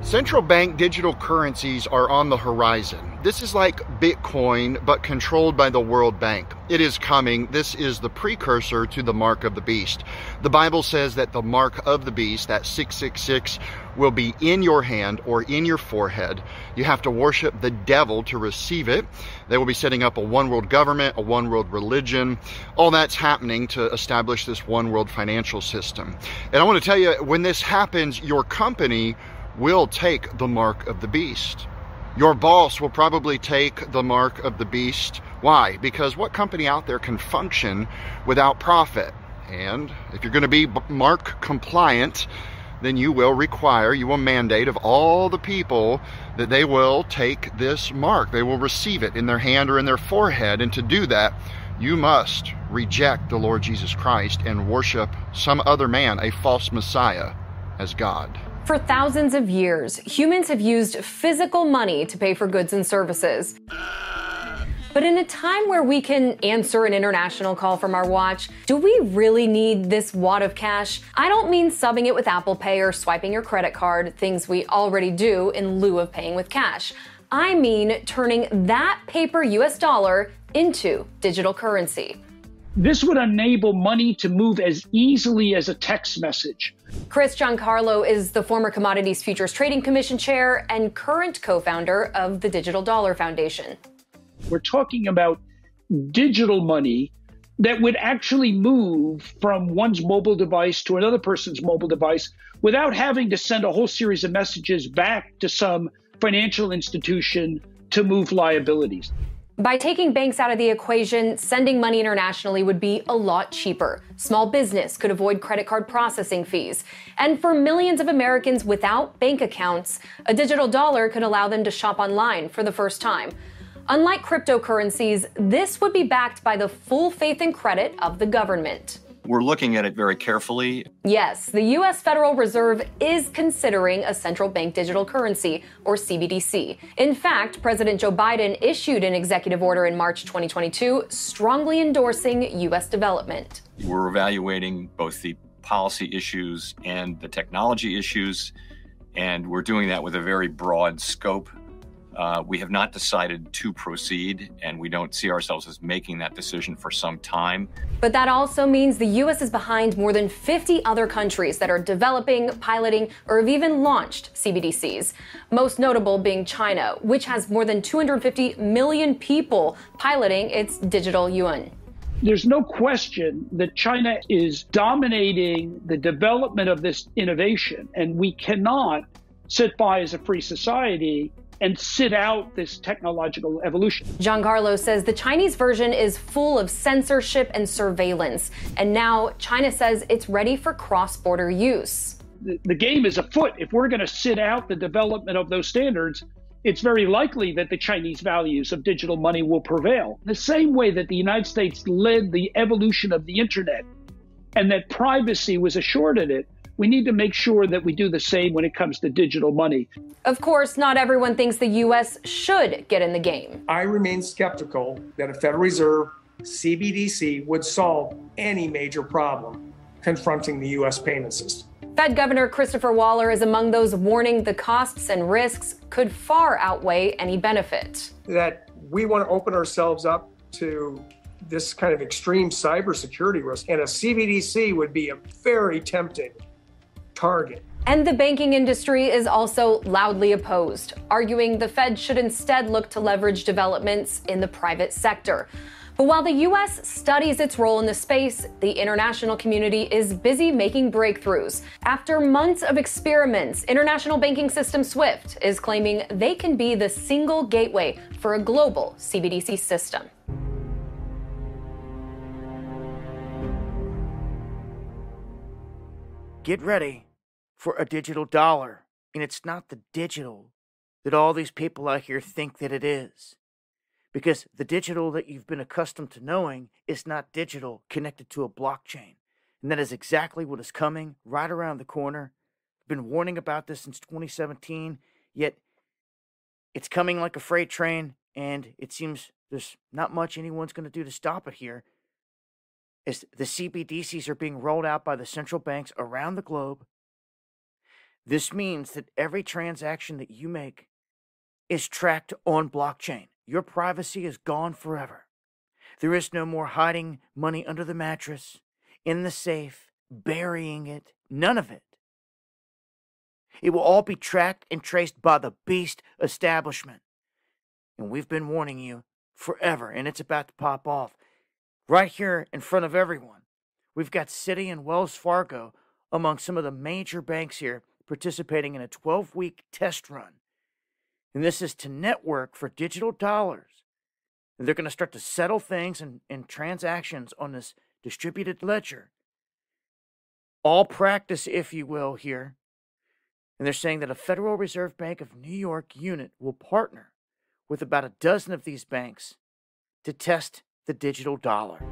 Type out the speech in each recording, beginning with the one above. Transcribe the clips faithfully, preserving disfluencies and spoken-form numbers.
Central bank digital currencies are on the horizon. This is like Bitcoin, but controlled by the World Bank. It is coming. This is the precursor to the mark of the beast. The Bible says that the mark of the beast, that six six six, will be in your hand or in your forehead. You have to worship the devil to receive it. They will be setting up a one world government, a one world religion. All that's happening to establish this one world financial system. And I want to tell you, when this happens, your company will take the mark of the beast. Your boss will probably take the mark of the beast. Why? Because what company out there can function without profit? And if you're going to be mark compliant, then you will require, you will mandate of all the people that they will take this mark. They will receive it in their hand or in their forehead. And to do that, you must reject the Lord Jesus Christ and worship some other man, a false Messiah, as God. For thousands of years, humans have used physical money to pay for goods and services. But in a time where we can answer an international call from our watch, do we really need this wad of cash? I don't mean subbing it with Apple Pay or swiping your credit card, things we already do in lieu of paying with cash. I mean turning that paper U S dollar into digital currency. This would enable money to move as easily as a text message. Chris Giancarlo is the former Commodities Futures Trading Commission chair and current co-founder of the Digital Dollar Foundation. We're talking about digital money that would actually move from one's mobile device to another person's mobile device without having to send a whole series of messages back to some financial institution to move liabilities. By taking banks out of the equation, sending money internationally would be a lot cheaper. Small business could avoid credit card processing fees. And for millions of Americans without bank accounts, a digital dollar could allow them to shop online for the first time. Unlike cryptocurrencies, this would be backed by the full faith and credit of the government. We're looking at it very carefully. Yes, the U S Federal Reserve is considering a central bank digital currency, or C B D C. In fact, President Joe Biden issued an executive order in March twenty twenty-two strongly endorsing U S development. We're evaluating both the policy issues and the technology issues, and we're doing that with a very broad scope. Uh, we have not decided to proceed, and we don't see ourselves as making that decision for some time. But that also means the U S is behind more than fifty other countries that are developing, piloting, or have even launched C B D Cs. Most notable being China, which has more than two hundred fifty million people piloting its digital yuan. There's no question that China is dominating the development of this innovation, and we cannot sit by as a free society and sit out this technological evolution. Giancarlo says the Chinese version is full of censorship and surveillance, and now China says it's ready for cross-border use. The, the game is afoot. If we're going to sit out the development of those standards, it's very likely that the Chinese values of digital money will prevail. The same way that the United States led the evolution of the internet and that privacy was assured in it, we need to make sure that we do the same when it comes to digital money. Of course, not everyone thinks the U S should get in the game. I remain skeptical that a Federal Reserve C B D C would solve any major problem confronting the U S payment system. Fed Governor Christopher Waller is among those warning the costs and risks could far outweigh any benefit. That we want to open ourselves up to this kind of extreme cybersecurity risk, and a C B D C would be a very tempting target. And the banking industry is also loudly opposed, arguing the Fed should instead look to leverage developments in the private sector. But while the U S studies its role in the space, the international community is busy making breakthroughs. After months of experiments, international banking system SWIFT is claiming they can be the single gateway for a global C B D C system. Get ready for a digital dollar. And it's not the digital that all these people out here think that it is. Because the digital that you've been accustomed to knowing is not digital connected to a blockchain. And that is exactly what is coming right around the corner. I've been warning about this since twenty seventeen, yet it's coming like a freight train, and it seems there's not much anyone's going to do to stop it here. As the C B D Cs are being rolled out by the central banks around the globe, This means that every transaction that you make is tracked on blockchain. Your privacy is gone forever. There is no more hiding money under the mattress, in the safe, burying it. None of it. It will all be tracked and traced by the beast establishment. And we've been warning you forever, and it's about to pop off. Right here in front of everyone, we've got Citi and Wells Fargo among some of the major banks here participating in a twelve-week test run. And this is to network for digital dollars. And they're going to start to settle things and, and transactions on this distributed ledger. All practice, if you will, here. And they're saying that a Federal Reserve Bank of New York unit will partner with about a dozen of these banks to test the digital dollar.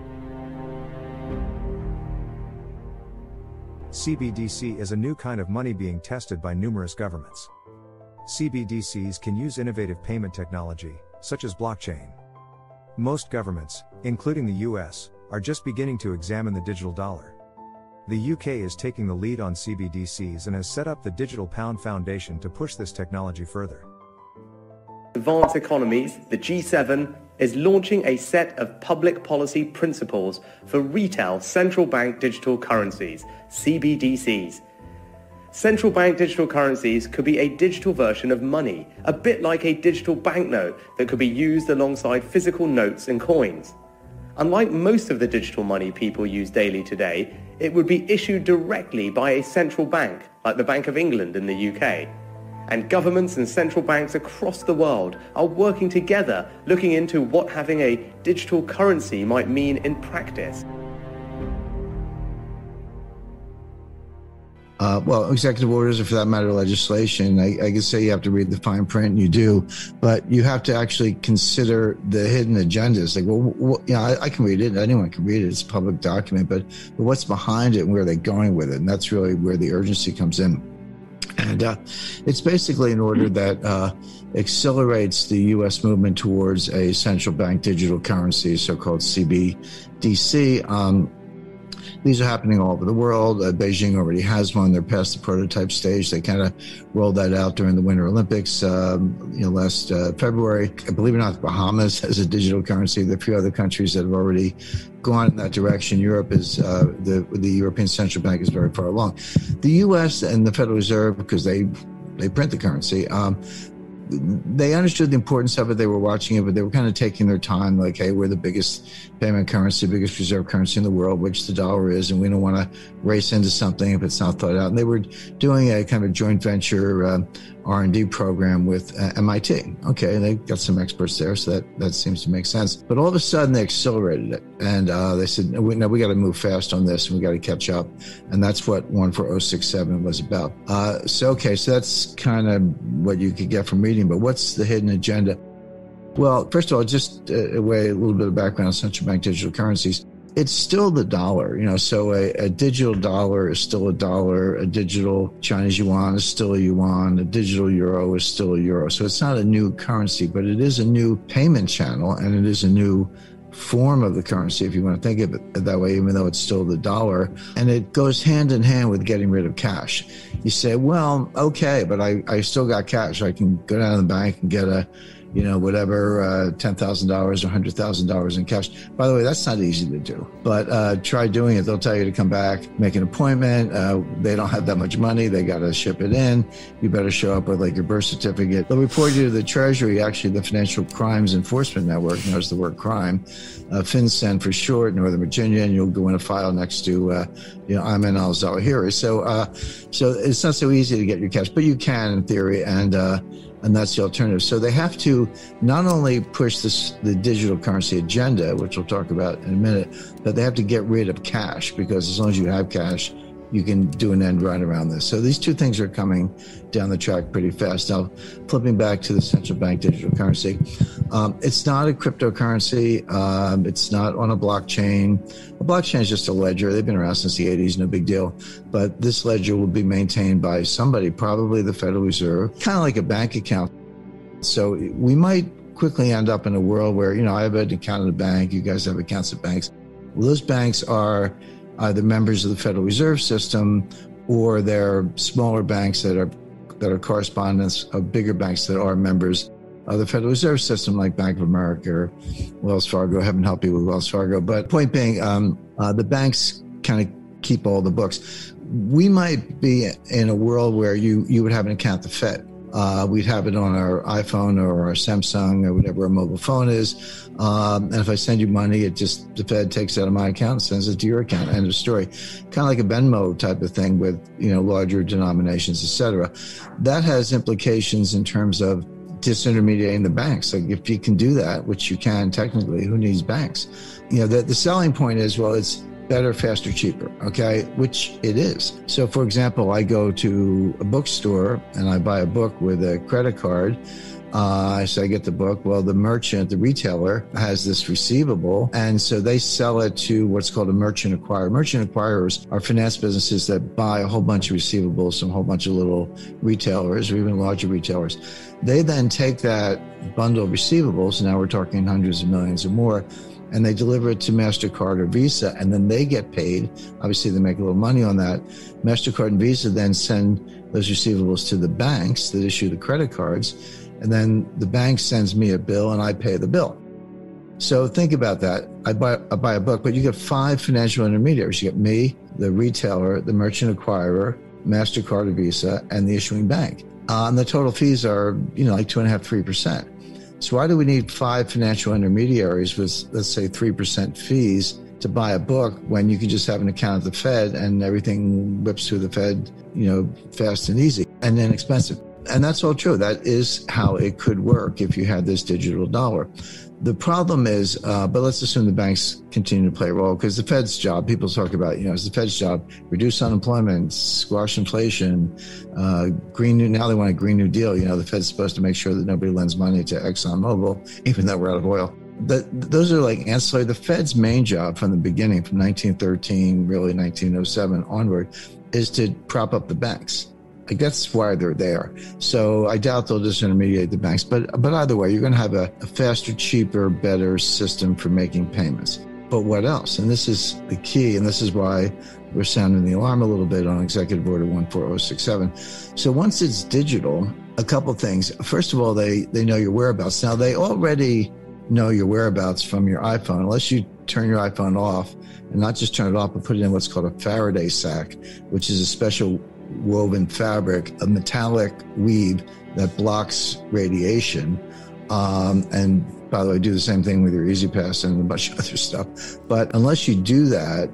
C B D C is a new kind of money being tested by numerous governments. C B D Cs can use innovative payment technology, such as blockchain. Most governments, including the U S, are just beginning to examine the digital dollar. The U K is taking the lead on C B D Cs and has set up the Digital Pound Foundation to push this technology further. Advanced economies, the G seven, is launching a set of public policy principles for retail central bank digital currencies, C B D Cs. Central bank digital currencies could be a digital version of money, a bit like a digital banknote that could be used alongside physical notes and coins. Unlike most of the digital money people use daily today, it would be issued directly by a central bank, like the Bank of England in the U K. And governments and central banks across the world are working together, looking into what having a digital currency might mean in practice. Uh, well, executive orders, or for that matter, legislation, I, I can say you have to read the fine print, and you do, but you have to actually consider the hidden agendas. Like, well, what, you know, I, I can read it. Anyone can read it. It's a public document, but, but what's behind it and where are they going with it? And that's really where the urgency comes in. And uh, it's basically an order that uh, accelerates the U S movement towards a central bank digital currency, so-called C B D C. Um, These are happening all over the world. Uh, Beijing already has one. They're past the prototype stage. They kind of rolled that out during the Winter Olympics, um, you know, last uh, February. Believe it or not, the Bahamas has a digital currency. There are a few other countries that have already gone in that direction. Europe is, uh, the the European Central Bank is very far along. The U S and the Federal Reserve, because they they print the currency, um, they understood the importance of it. They were watching it, but they were kind of taking their time, like, hey, we're the biggest payment currency, biggest reserve currency in the world, which the dollar is, and we don't want to race into something if it's not thought out. And they were doing a kind of a joint venture uh, R and D program with uh, M I T. Okay, they got some experts there, so that, that seems to make sense. But all of a sudden, they accelerated it. And uh, they said, no, we, no, we got to move fast on this, and we got to catch up. And that's what one for oh six seven was about. Uh, so, okay, so that's kind of what you could get from reading. But what's the hidden agenda? Well, first of all, just a, a way, a little bit of background on central bank digital currencies. It's still the dollar, you know, so a, a digital dollar is still a dollar. A digital Chinese yuan is still a yuan. A digital euro is still a euro. So it's not a new currency, but it is a new payment channel, and it is a new form of the currency, if you want to think of it that way, even though it's still the dollar. And it goes hand in hand with getting rid of cash. You say, well, okay, but I, I still got cash. I can go down to the bank and get a, you know, whatever, uh, ten thousand dollars or one hundred thousand dollars in cash. By the way, that's not easy to do, but uh, try doing it. They'll tell you to come back, make an appointment. Uh, they don't have that much money. They got to ship it in. You better show up with like your birth certificate. They'll report you to the Treasury, actually the Financial Crimes Enforcement Network, knows the word crime, uh, FinCEN for short, Northern Virginia, and you'll go in a file next to, uh, you know, Ayman al-Zawahiri. So, uh, so it's not so easy to get your cash, but you can in theory, and uh, And that's the alternative. So they have to not only push this, the digital currency agenda, which we'll talk about in a minute, but they have to get rid of cash, because as long as you have cash, you can do an end run around this. So these two things are coming down the track pretty fast. Now, flipping back to the central bank digital currency, um, it's not a cryptocurrency. Um, it's not on a blockchain. A blockchain is just a ledger. They've been around since the eighties, no big deal. But this ledger will be maintained by somebody, probably the Federal Reserve, kind of like a bank account. So we might quickly end up in a world where, you know, I have an account at a bank, you guys have accounts at banks. Well, those banks are either members of the Federal Reserve System or they're smaller banks that are that are correspondents of bigger banks that are members of the Federal Reserve System, like Bank of America or Wells Fargo. Heaven help you with Wells Fargo. But point being, um, uh, the banks kind of keep all the books. We might be in a world where you, you would have an account at the Fed. Uh, we'd have it on our iPhone or our Samsung or whatever our mobile phone is. Um, and if I send you money, it just, the Fed takes it out of my account and sends it to your account. End of story. Kind of like a Venmo type of thing with, you know, larger denominations, et cetera. That has implications in terms of disintermediating the banks. Like if you can do that, which you can technically, who needs banks? You know, the, the selling point is, well, it's better, faster, cheaper, okay, which it is. So, for example, I go to a bookstore and I buy a book with a credit card. Uh, so I get the book. Well, the merchant, the retailer, has this receivable, and so they sell it to what's called a merchant acquirer. Merchant acquirers are finance businesses that buy a whole bunch of receivables from a whole bunch of little retailers or even larger retailers. They then take that bundle of receivables, now we're talking hundreds of millions or more, and they deliver it to MasterCard or Visa, and then they get paid. Obviously, they make a little money on that. MasterCard and Visa then send those receivables to the banks that issue the credit cards, and then the bank sends me a bill and I pay the bill. So think about that. I buy, I buy a book, but you get five financial intermediaries. You get me, the retailer, the merchant acquirer, MasterCard or Visa, and the issuing bank. Uh, and the total fees are, you know, like two and a half, three percent. So why do we need five financial intermediaries with, let's say, three percent fees to buy a book when you can just have an account at the Fed and everything whips through the Fed, you know, fast and easy and inexpensive? And that's all true. That is how it could work if you had this digital dollar. The problem is, uh, but let's assume the banks continue to play a role, because the Fed's job, people talk about, you know, it's the Fed's job, reduce unemployment, squash inflation, uh, Green New, now they want a Green New Deal. You know, the Fed's supposed to make sure that nobody lends money to ExxonMobil, even though we're out of oil. But those are like ancillary. The Fed's main job from the beginning, from nineteen thirteen, really nineteen oh seven onward, is to prop up the banks. Like that's why they're there. So I doubt they'll disintermediate the banks. But but either way, you're going to have a, a faster, cheaper, better system for making payments. But what else? And this is the key, and this is why we're sounding the alarm a little bit on Executive Order one four oh six seven. So once it's digital, a couple things. First of all, they, they know your whereabouts. Now, they already know your whereabouts from your iPhone, unless you turn your iPhone off, and not just turn it off, but put it in what's called a Faraday sac, which is a special woven fabric, a metallic weave that blocks radiation. Um, and by the way, do the same thing with your EasyPass and a bunch of other stuff. But unless you do that,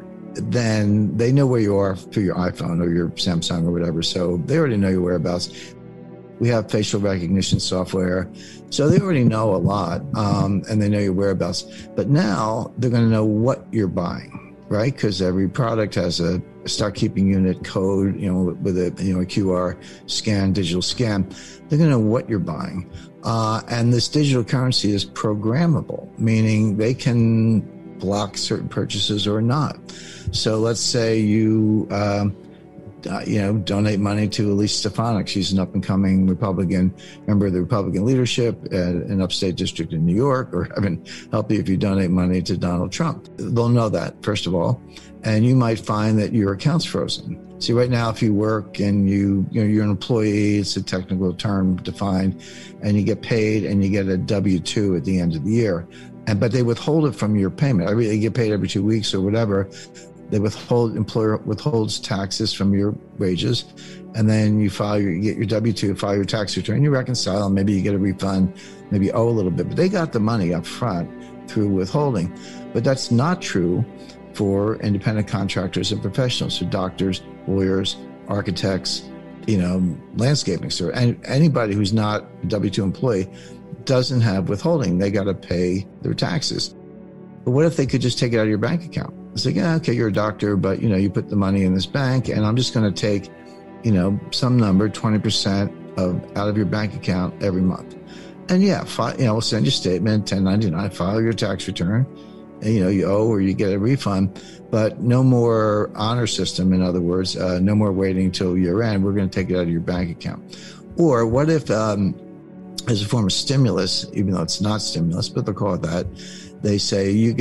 then they know where you are through your iPhone or your Samsung or whatever. So they already know your whereabouts. We have facial recognition software. So they already know a lot, um, and they know your whereabouts. But now they're going to know what you're buying, right? Because every product has a stock keeping unit code, you know, with a, you know, a Q R scan, digital scan. They're going to know what you're buying. Uh, and this digital currency is programmable, meaning they can block certain purchases or not. So let's say you, um, uh, you know, donate money to Elise Stefanik. She's an up-and-coming Republican member of the Republican leadership at an upstate district in New York, or heaven help you if you donate money to Donald Trump. They'll know that, first of all. And you might find that your account's frozen. See, right now, if you work and you, you know, you're an employee, it's a technical term defined, and you get paid and you get a W two at the end of the year. And, but they withhold it from your payment. Every, you get paid every two weeks or whatever. They withhold, employer withholds taxes from your wages. And then you file your, you get your W two, file your tax return, you reconcile, and maybe you get a refund, maybe you owe a little bit, but they got the money up front through withholding. But that's not true for independent contractors and professionals, so doctors, lawyers, architects, you know, landscaping store, and anybody who's not a W two employee doesn't have withholding. They got to pay their taxes. But what if they could just take it out of your bank account? It's like, yeah, okay, you're a doctor, but you know, you put the money in this bank, and I'm just going to take, you know, some number, twenty percent of out of your bank account every month. And yeah, fi- you know, we'll send you a statement, ten ninety-nine, file your tax return. And, you know, you owe or you get a refund, but no more honor system. In other words, uh, no more waiting until year end. We're going to take it out of your bank account. Or what if, um, as a form of stimulus, even though it's not stimulus, but they'll call it that, they say you get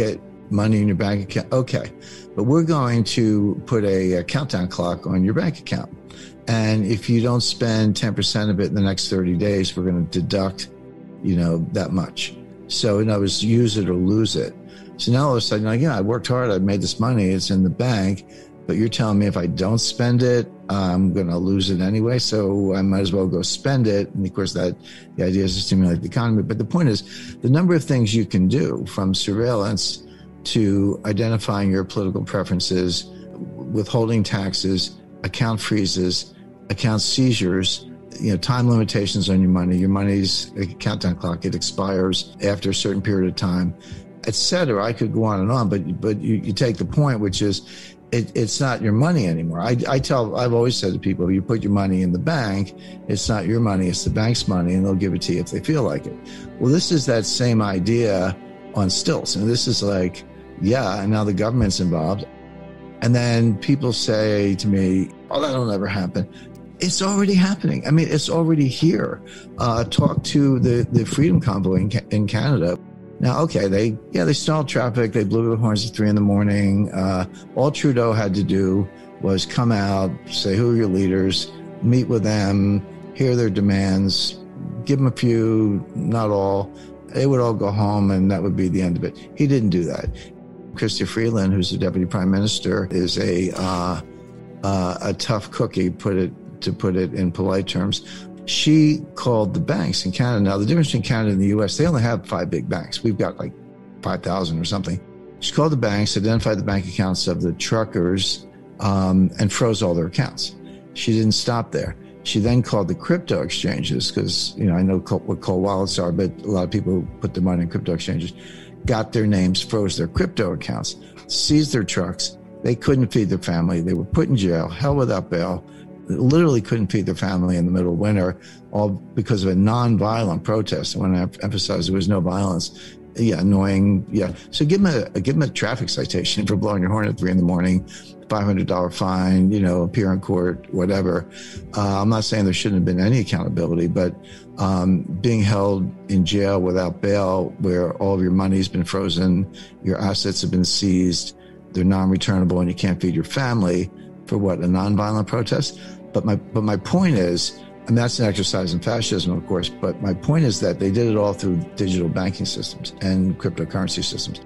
money in your bank account. Okay, but we're going to put a, a countdown clock on your bank account. And if you don't spend ten percent of it in the next thirty days, we're going to deduct, you know, that much. So in other words, use it or lose it. So now all of a sudden, like, yeah, I worked hard. I made this money. It's in the bank. But you're telling me if I don't spend it, I'm going to lose it anyway. So I might as well go spend it. And of course, that the idea is to stimulate the economy. But the point is, the number of things you can do, from surveillance to identifying your political preferences, withholding taxes, account freezes, account seizures, you know, time limitations on your money. Your money's a countdown clock. It expires after a certain period of time, et cetera. I could go on and on, but but you, you take the point, which is it, it's not your money anymore. I, I tell, I've always said to people, if you put your money in the bank, it's not your money, it's the bank's money, and they'll give it to you if they feel like it. Well, this is that same idea on stilts. And this is like, yeah, and now the government's involved. And then people say to me, oh, that'll never happen. It's already happening. I mean, it's already here. Uh, talk to the, the Freedom Convoy in, in Canada. Now, okay, they, yeah, they stalled traffic. They blew the horns at three in the morning. Uh, all Trudeau had to do was come out, say, who are your leaders, meet with them, hear their demands, give them a few, not all. They would all go home, and that would be the end of it. He didn't do that. Chrystia Freeland, who's the deputy prime minister, is a uh, uh, a tough cookie, put it to put it in polite terms. She called the banks in Canada. Now, the difference between Canada and the U S, they only have five big banks. We've got like five thousand or something. She called the banks, identified the bank accounts of the truckers, um, and froze all their accounts. She didn't stop there. She then called the crypto exchanges, because, you know, I know what cold wallets are, but a lot of people put their money in crypto exchanges, got their names, froze their crypto accounts, seized their trucks. They couldn't feed their family. They were put in jail, held without bail. Literally couldn't feed their family in the middle of winter, all because of a non-violent protest. I want to emphasize there was no violence. Yeah, annoying. Yeah. So give them a, give them a traffic citation for blowing your horn at three in the morning, five hundred dollars fine, you know, appear in court, whatever. Uh, I'm not saying there shouldn't have been any accountability, but um, being held in jail without bail, where all of your money's been frozen, your assets have been seized, they're non-returnable, and you can't feed your family for what, a non-violent protest? But my but my point is, and that's an exercise in fascism, of course, but my point is that they did it all through digital banking systems and cryptocurrency systems.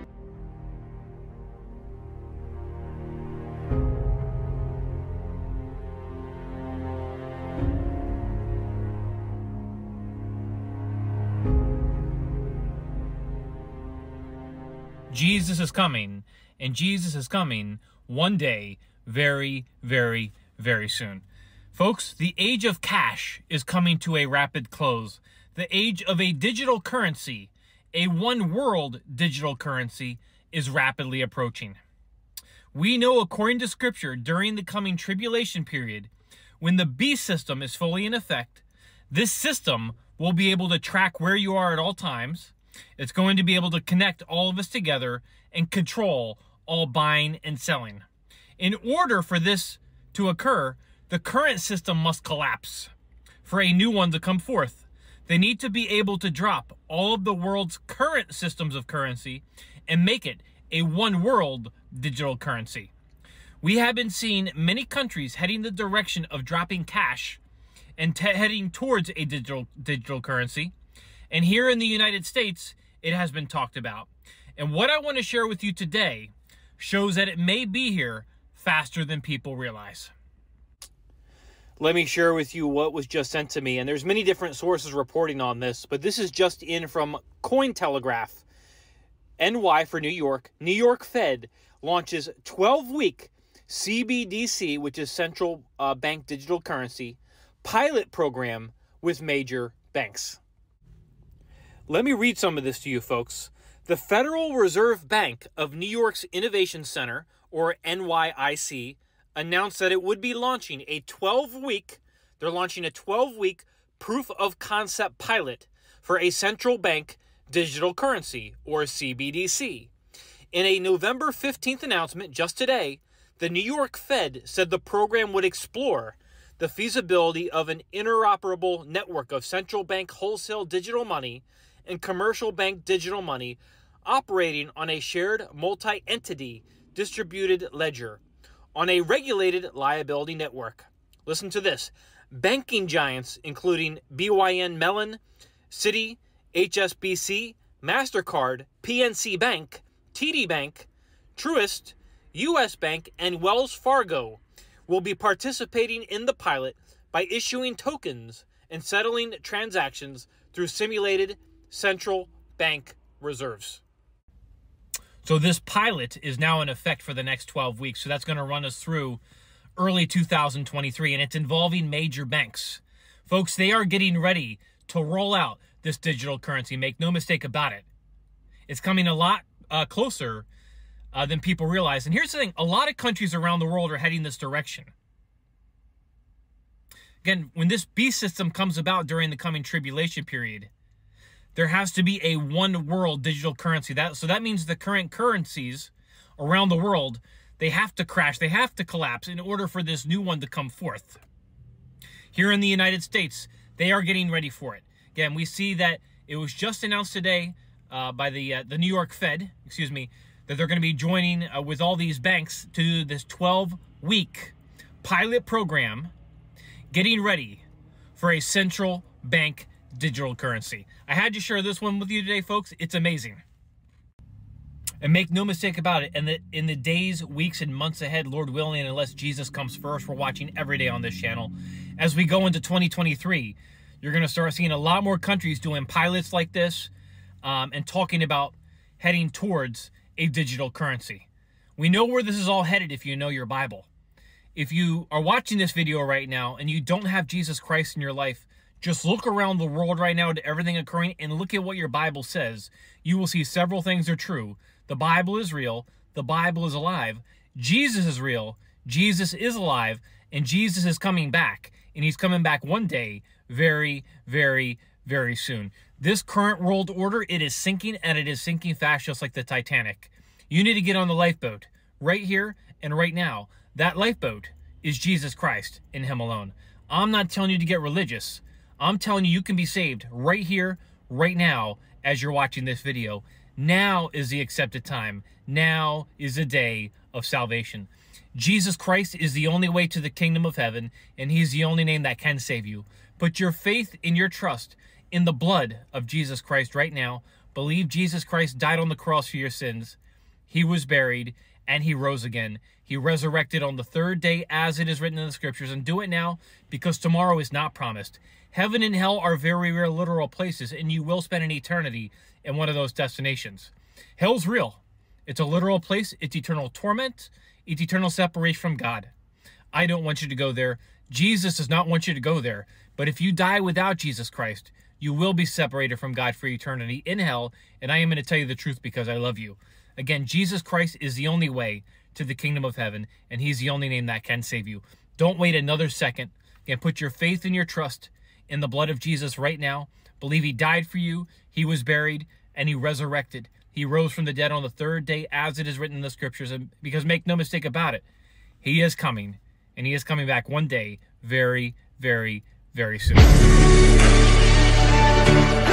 Jesus is coming, and Jesus is coming one day, very, very, very soon. Folks, the age of cash is coming to a rapid close. The age of a digital currency, a one-world digital currency, is rapidly approaching. We know, according to Scripture, during the coming tribulation period, when the beast system is fully in effect, this system will be able to track where you are at all times. It's going to be able to connect all of us together and control all buying and selling. In order for this to occur, the current system must collapse for a new one to come forth. They need to be able to drop all of the world's current systems of currency and make it a one-world digital currency. We have been seeing many countries heading the direction of dropping cash and te- heading towards a digital digital currency. And here in the United States, it has been talked about. And what I want to share with you today shows that it may be here faster than people realize. Let me share with you what was just sent to me. And there's many different sources reporting on this, but this is just in from Cointelegraph. N Y for New York. New York Fed launches twelve-week C B D C, which is central uh, bank digital currency, pilot program with major banks. Let me read some of this to you, folks. The Federal Reserve Bank of New York's Innovation Center, or N Y I C, announced that it would be launching a twelve-week, they're launching a twelve-week proof of concept pilot for a central bank digital currency, or C B D C. In a November fifteenth announcement just today, the New York Fed said the program would explore the feasibility of an interoperable network of central bank wholesale digital money and commercial bank digital money operating on a shared multi-entity distributed ledger on a regulated liability network. Listen to this. Banking giants including B Y N Mellon, Citi, H S B C, MasterCard, P N C Bank, T D Bank, Truist, U S Bank, and Wells Fargo will be participating in the pilot by issuing tokens and settling transactions through simulated central bank reserves. So this pilot is now in effect for the next twelve weeks. So that's going to run us through early two thousand twenty-three, and it's involving major banks. Folks, they are getting ready to roll out this digital currency. Make no mistake about it. It's coming a lot uh, closer uh, than people realize. And here's the thing. A lot of countries around the world are heading this direction. Again, when this beast system comes about during the coming tribulation period, there has to be a one world digital currency. That, so that means the current currencies around the world, they have to crash, they have to collapse in order for this new one to come forth. Here in the United States, they are getting ready for it. Again, we see that it was just announced today uh, by the uh, the New York Fed, excuse me, that they're going to be joining uh, with all these banks to do this twelve week pilot program, getting ready for a central bank digital currency. I had to share this one with you today, folks. It's amazing. And make no mistake about it, in the, in the days, weeks, and months ahead, Lord willing, unless Jesus comes first, we're watching every day on this channel. As we go into twenty twenty-three, you're going to start seeing a lot more countries doing pilots like this um, and talking about heading towards a digital currency. We know where this is all headed if you know your Bible. If you are watching this video right now and you don't have Jesus Christ in your life, just look around the world right now to everything occurring and look at what your Bible says. You will see several things are true. The Bible is real. The Bible is alive. Jesus is real. Jesus is alive. And Jesus is coming back. And he's coming back one day very, very, very soon. This current world order, it is sinking, and it is sinking fast just like the Titanic. You need to get on the lifeboat right here and right now. That lifeboat is Jesus Christ and him alone. I'm not telling you to get religious. I'm telling you you can be saved right here, right now, as you're watching this video. Now is the accepted time. Now is the day of salvation. Jesus Christ is the only way to the kingdom of heaven, and he's the only name that can save you. Put your faith and your trust in the blood of Jesus Christ right now. Believe Jesus Christ died on the cross for your sins. He was buried, and he rose again. He resurrected on the third day, as it is written in the scriptures. And do it now, because tomorrow is not promised. Heaven and hell are very real literal places, and you will spend an eternity in one of those destinations. Hell's real. It's a literal place. It's eternal torment. It's eternal separation from God. I don't want you to go there. Jesus does not want you to go there. But if you die without Jesus Christ, you will be separated from God for eternity in hell, and I am going to tell you the truth because I love you. Again, Jesus Christ is the only way to the kingdom of heaven, and he's the only name that can save you. Don't wait another second. Again, put your faith and your trust in the blood of Jesus right now. Believe he died for you, he was buried, and he resurrected. He rose from the dead on the third day, as it is written in the scriptures. And because make no mistake about it, he is coming, and he is coming back one day very, very, very soon.